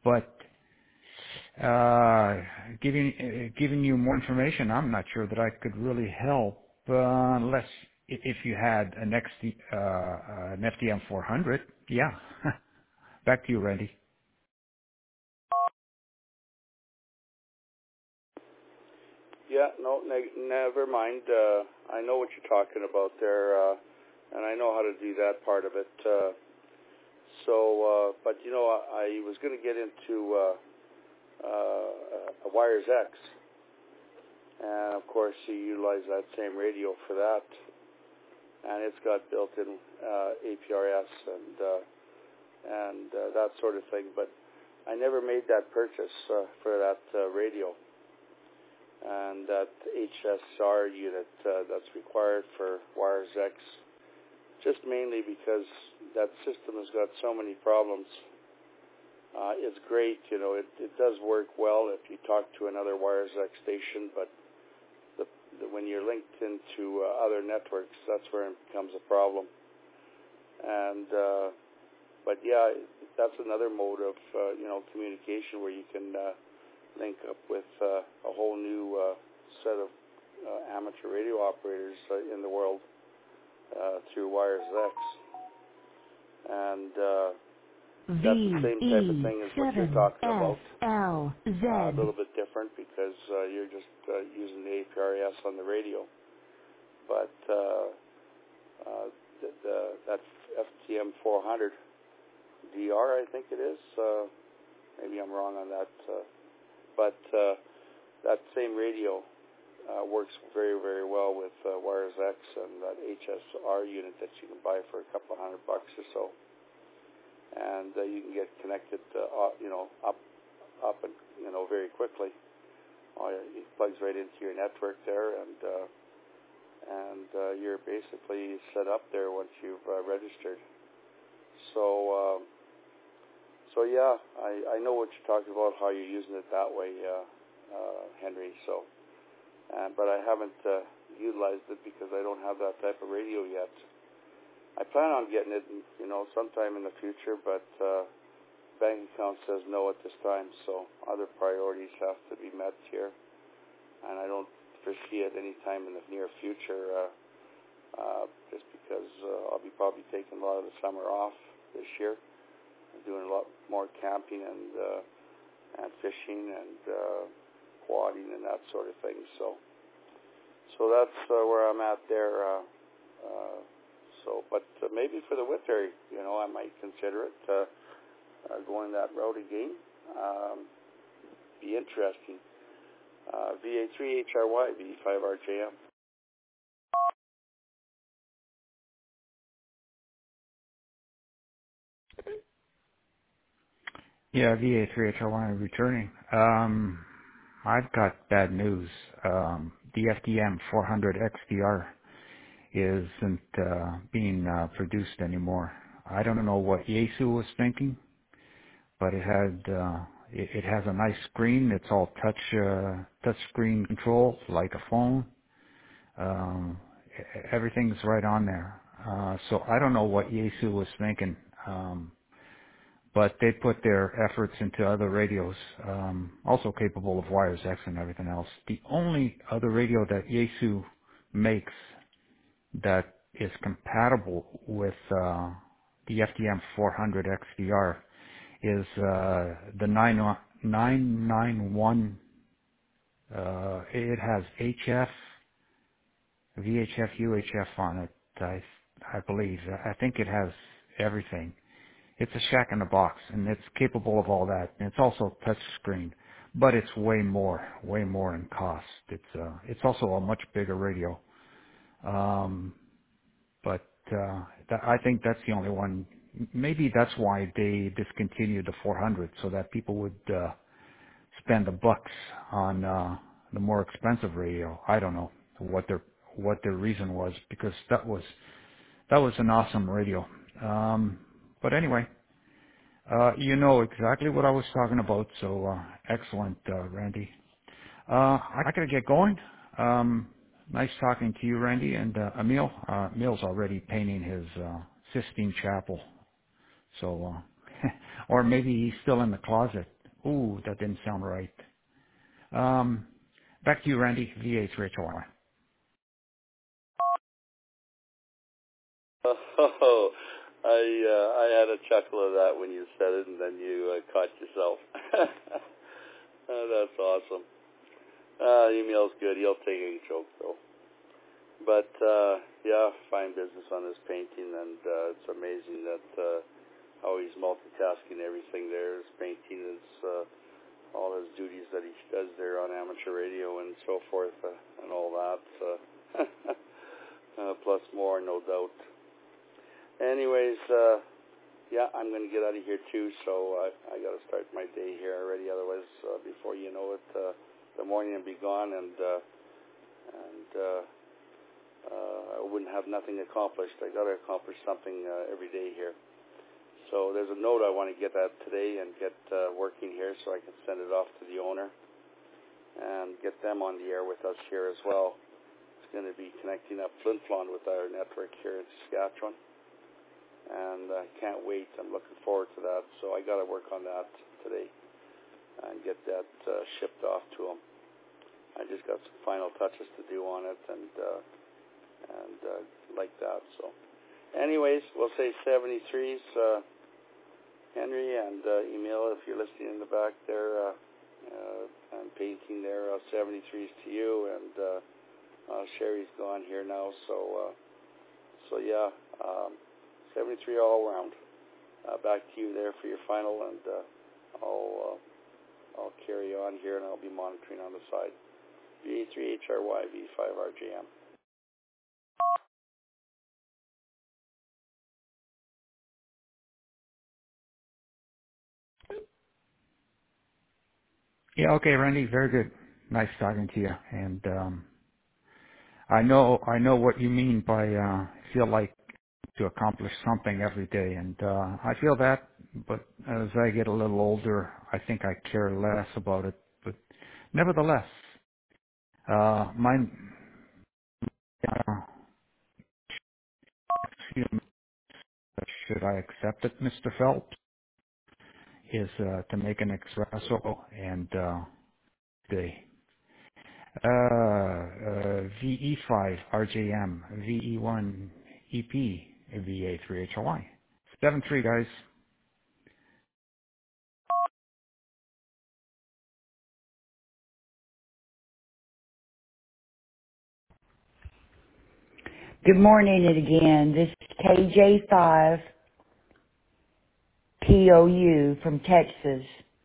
but giving you more information, I'm not sure that I could really help unless if you had an FDM 400. Yeah. Back to you, Randy. Yeah, no, never mind. I know what you're talking about there, and I know how to do that part of it. But you know, I was going to get into a Wires X, and of course you utilize that same radio for that, and it's got built-in APRS and that sort of thing. But I never made that purchase for that radio. And that HSR unit that's required for Wires X, just mainly because that system has got so many problems. It's great, you know, it does work well if you talk to another Wires X station, but when you're linked into other networks, that's where it becomes a problem. And but yeah, that's another mode of communication where you can link up with a whole new set of amateur radio operators in the world through Wires X. And that's the same type of thing as what you're talking about. A little bit different because you're just using the APRS on the radio. But that FTM 400 DR, I think it is. Maybe I'm wrong on that. But that same radio works very, very well with Wires X and that HSR unit that you can buy for a couple $100 or so, and you can get connected, up and very quickly. It plugs right into your network there, and you're basically set up there once you've registered. So yeah, I know what you're talking about, how you're using it that way, Henry. But I haven't utilized it because I don't have that type of radio yet. I plan on getting it, sometime in the future, but bank account says no at this time, so other priorities have to be met here, and I don't foresee it any time in the near future, just because I'll be probably taking a lot of the summer off this year. Doing a lot more camping and fishing and quadding and that sort of thing. So that's where I'm at there. But maybe for the Whitberry, I might consider it going that route again. Be interesting. VA3HRY, V5RJM. Yeah, VA3HRY returning. I've got bad news. The FDM 400 XDR isn't being produced anymore. I don't know what Yaesu was thinking, but it has a nice screen. It's all touch screen control like a phone. Everything's right on there. So I don't know what Yaesu was thinking. But they put their efforts into other radios, also capable of Wires X and everything else. The only other radio that Yaesu makes that is compatible with the FDM 400 XDR is the 991. It has HF, VHF, UHF on it, I believe. I think it has everything. It's a shack in a box, and it's capable of all that. And it's also touch screen, but it's way more in cost. It's also a much bigger radio. I think that's the only one. Maybe that's why they discontinued the 400, so that people would spend the bucks on the more expensive radio. I don't know what their reason was, because that was an awesome radio. But anyway, you know exactly what I was talking about, so excellent, Randy. I gotta get going. Nice talking to you, Randy, and Emil. Emil's already painting his Sistine Chapel, so or maybe he's still in the closet. Ooh, that didn't sound right. Um, back to you, Randy. VA3HY. Oh, I had a chuckle of that when you said it, and then you caught yourself. That's awesome. Email's good. He'll take a joke though. But yeah, fine business on this painting, and it's amazing that how he's multitasking everything there. His painting is all his duties that he does there on amateur radio and so forth, and all that. Plus more, no doubt. Anyways, yeah, I'm going to get out of here too, so I got to start my day here already. Otherwise, before you know it, the morning will be gone, and I wouldn't have nothing accomplished. I got to accomplish something every day here. So there's a note I want to get at today and get working here, so I can send it off to the owner and get them on the air with us here as well. It's going to be connecting up Flin Flon with our network here in Saskatchewan, and I can't wait. I'm looking forward to that. So I got to work on that today and get that shipped off to them. I just got some final touches to do on it, and like that. So, anyways, we'll say 73s, Henry, and email if you're listening in the back there. I'm painting there 73s to you, and Sherry's gone here now. So yeah, 73 all around. Back to you there for your final, and I'll carry on here, and I'll be monitoring on the side. VA3HRY, V5RJM. Yeah, okay, Randy, very good. Nice talking to you. And I know what you mean by feel like to accomplish something every day, and I feel that. But as I get a little older, I think I care less about it. But nevertheless, my uh, should I accept it, Mr. Phelps, is to make an espresso and the VE5 RJM VE1 EP VA3HLI 73 guys. Good morning again. This is KJ5 POU from Texas.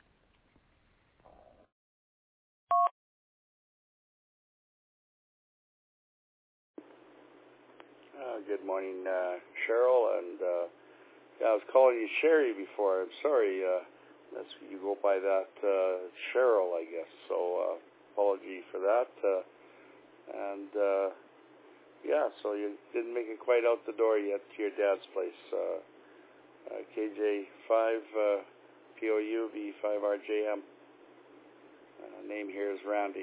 Good morning, Cheryl, and yeah, I was calling you Sherry before. I'm sorry, that's you go by that Cheryl, I guess. So apology for that. And yeah, so you didn't make it quite out the door yet to your dad's place. KJ5 POU V5RJM. Name here is Randy.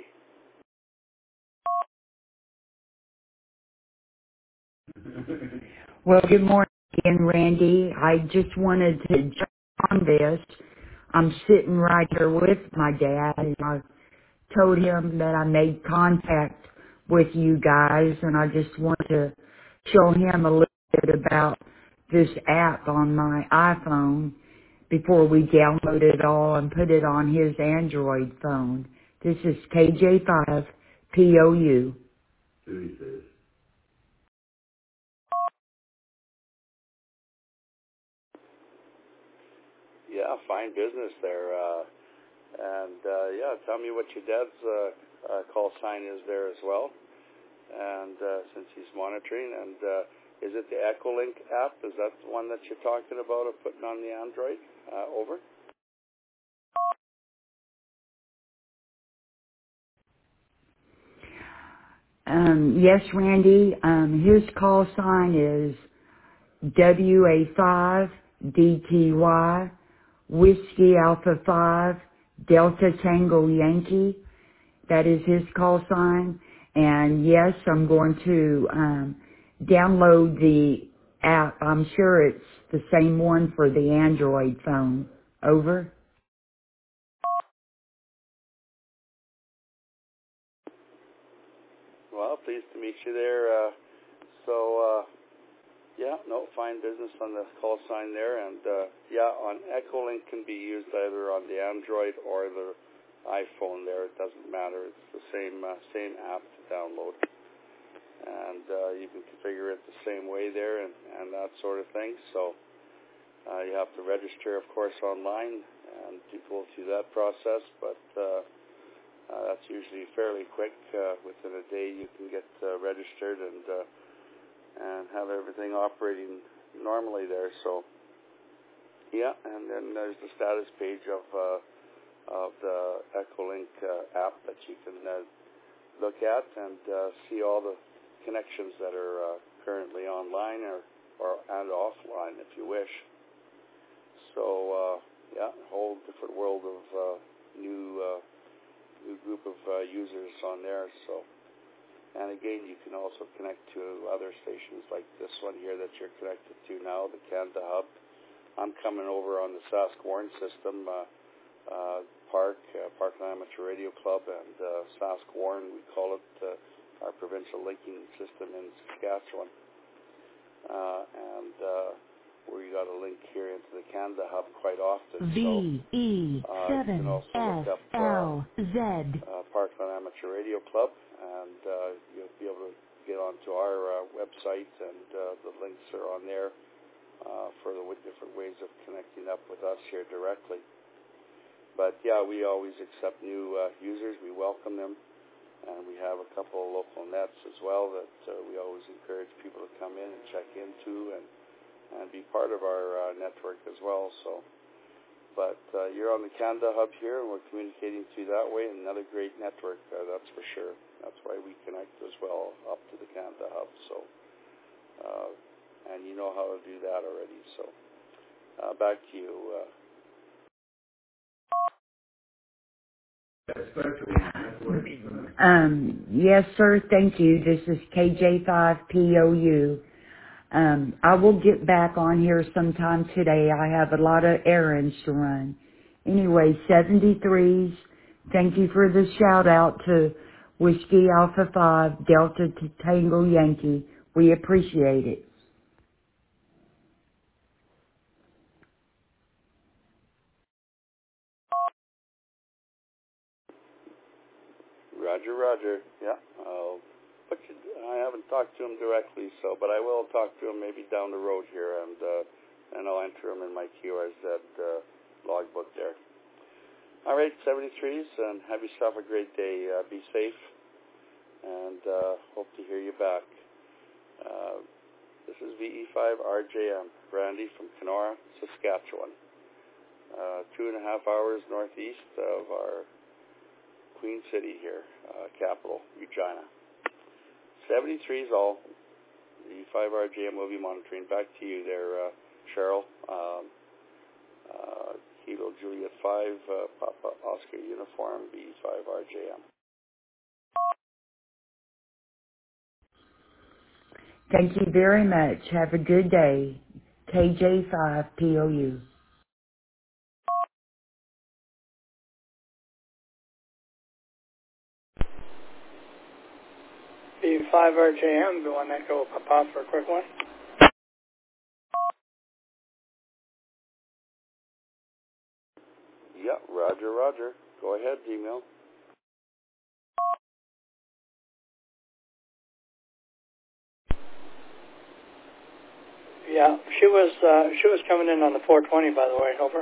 Well, good morning again, Randy. I just wanted to jump on this. I'm sitting right here with my dad, and I told him that I made contact with you guys, and I just want to show him a little bit about this app on my iPhone before we download it all and put it on his Android phone. This is KJ5 POU. Yeah, fine business there. And yeah, tell me what your dad's call sign is there as well. And since he's monitoring, and is it the Echolink app? Is that the one that you're talking about of putting on the Android? Over. Yes, Randy. His call sign is WA5DTY Whiskey Alpha 5 Delta Tango Yankee. That is his call sign. And yes, I'm going to download the app. I'm sure it's the same one for the Android phone. Over. Well, pleased to meet you there. Fine business on the call sign there, and on Echolink can be used either on the Android or the iPhone. There, it doesn't matter. It's the same app to download, and you can configure it the same way there, and that sort of thing. So you have to register, of course, online, and to go through that process, but that's usually fairly quick. Within a day, you can get registered and have everything operating normally there. So, and then there's the status page of the Echolink app that you can look at and see all the connections that are currently online and offline, if you wish. So, a whole different world of new group of users on there. So. And again, you can also connect to other stations like this one here that you're connected to now, the Canada Hub. I'm coming over on the Sask-Warren system, Parkland Amateur Radio Club, and Sask-Warren, we call it our provincial linking system in Saskatchewan. We got a link here into the Canada Hub quite often. VE7SLZ. Parkland Amateur Radio Club, and you'll be able to get onto our website, and the links are on there for the different ways of connecting up with us here directly. But we always accept new users. We welcome them, and we have a couple of local nets as well that we always encourage people to come in and check into and be part of our network as well. So. But you're on the Canada Hub here, and we're communicating to you that way. Another great network, that's for sure. That's why we connect as well up to the Canada Hub. So, and you know how to do that already. So, back to you. Yes, sir. Thank you. This is KJ5POU. I will get back on here sometime today. I have a lot of errands to run. Anyway, 73s. Thank you for the shout out to Whiskey Alpha 5 Delta to Tango Yankee. We appreciate it. Roger. Yeah. I haven't talked to him directly, but I will talk to him maybe down the road here, and I'll enter him in my QRZ logbook there. All right, 73s, and have yourself a great day. Be safe, and hope to hear you back. This is VE5RJM, Randy from Kenora, Saskatchewan. 2.5 hours northeast of our Queen City here, capital, Regina. 73's all. VE5RJM will be monitoring. Back to you there, Cheryl. Kilo Juliet 5, Papa Oscar Uniform, VE5RJM. Thank you very much. Have a good day. KJ5POU. VE5RJM, the one that go pop for a quick one. Yeah, Roger. Go ahead, email. Yeah, she was coming in on the 420, by the way. Over.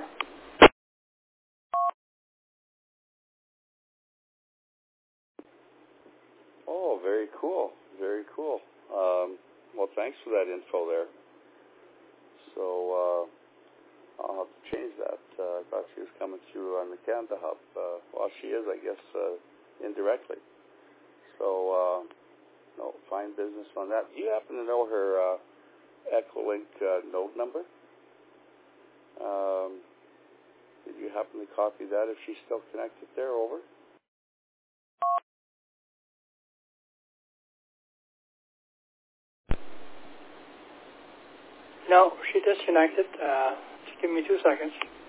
Oh, very cool. Well, thanks for that info there. So I'll have to change that. I thought she was coming through on the Canada Hub. Well, she is, I guess, indirectly. So, no, fine business on that. Do you happen to know her Echolink node number? Did you happen to copy that if she's still connected there? Over. No, she disconnected. Just give me 2 seconds.